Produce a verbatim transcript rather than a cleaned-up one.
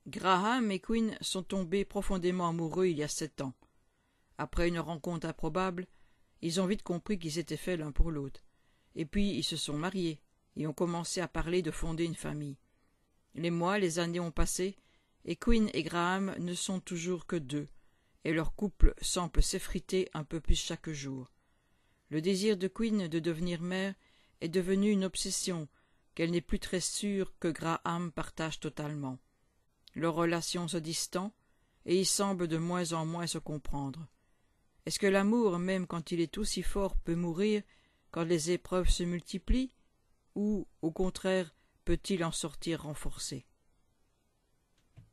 Graham et Quinn sont tombés profondément amoureux il y a sept ans. Après une rencontre improbable, ils ont vite compris qu'ils étaient faits l'un pour l'autre. Et puis ils se sont mariés et ont commencé à parler de fonder une famille. Les mois, les années ont passé, et Quinn et Graham ne sont toujours que deux, et leur couple semble s'effriter un peu plus chaque jour. Le désir de Quinn de devenir mère est devenu une obsession qu'elle n'est plus très sûre que Graham partage totalement. Leur relation se distend, et ils semblent de moins en moins se comprendre. Est-ce que l'amour, même quand il est aussi fort, peut mourir quand les épreuves se multiplient, ou, au contraire, peut-il en sortir renforcé ?